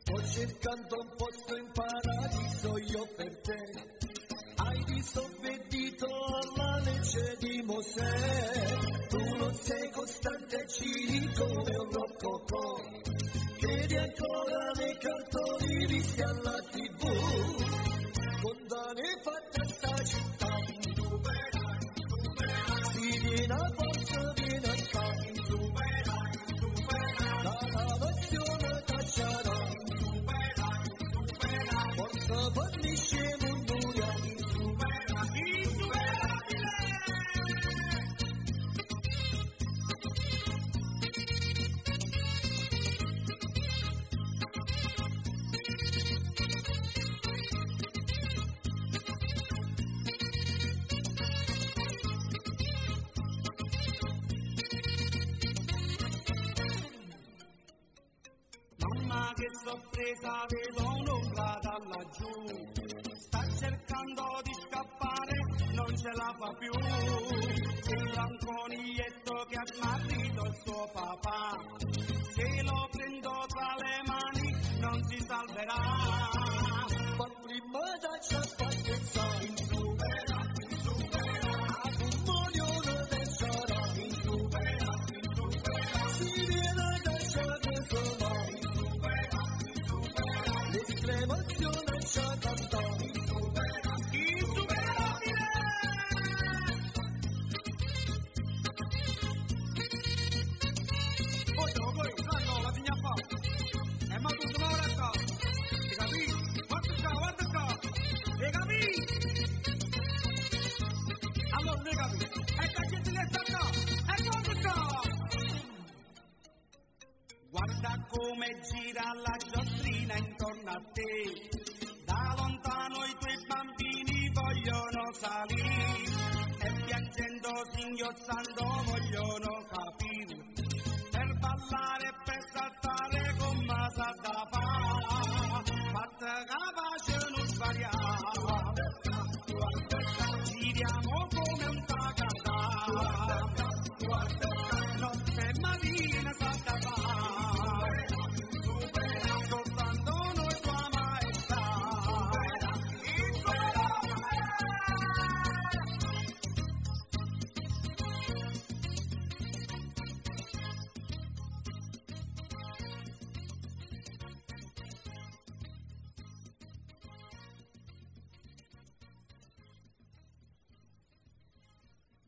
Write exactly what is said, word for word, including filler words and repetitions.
sto cercando un posto in paradiso io per te. Hai disobbedito alla legge di Mosè, tu non sei costante, giri come un rococò, chiedi ancora nei cartoni visti alla tivù, condanne fatte a sta città, si viene a forza, viene a capo, la nazione tacciarà, forza fornisce munduria. Mamma che sorpresa, vedo un'ombra da laggiù, sta cercando di scappare, non ce la fa più, sembra un coniglietto che ha smarrito il suo papà, se lo prendo tra le mani non si salverà, ma prima da ciappatezza insupera, insupera, ad un moglione del sarà, insupera, insupera, si viene a cacciare solo, insupera, insupera, l'esclamazione ci ha cantato, insupera, insuperabile! Poi dopo, poi, no, la signa fa, e ma tu sono ora sta, ti capisci? Guarda qua, guarda qua, ti capisci? Allora, ti capisci? E la gente che sta qua, e guarda qua! Guarda come gira la giostrina intorno a te, da lontano i tuoi bambini vogliono salire, e piangendo, singhiozzando vogliono capire,